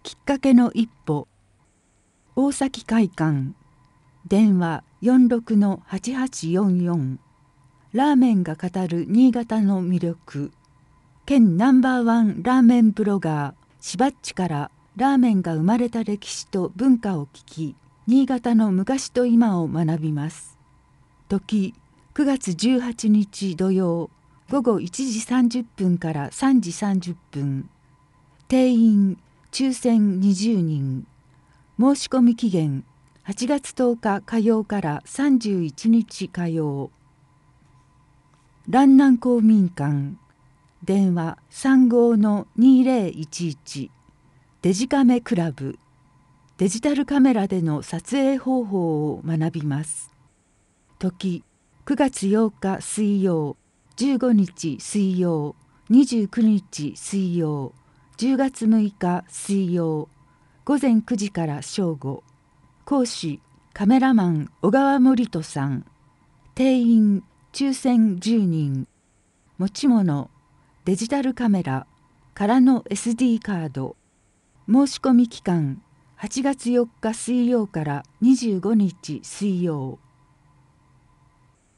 きっかけの一歩。大崎会館。電話46-8844。ラーメンが語る新潟の魅力。県ナンバーワンラーメンブロガーしばっちからラーメンが生まれた歴史と文化を聞き、新潟の昔と今を学びます。時9月18日土曜午後1時30分から3時30分。定員抽選20人。申し込み期限8月10日火曜から31日火曜。蘭南公民館。電話35-2011。デジカメクラブ。デジタルカメラでの撮影方法を学びます。時9月8日水曜、15日水曜、29日水曜、10月6日水曜、午前9時から正午。講師カメラマン小川森人さん。定員抽選10人。持ち物デジタルカメラからの SD カード。申し込み期間8月4日水曜から25日水曜。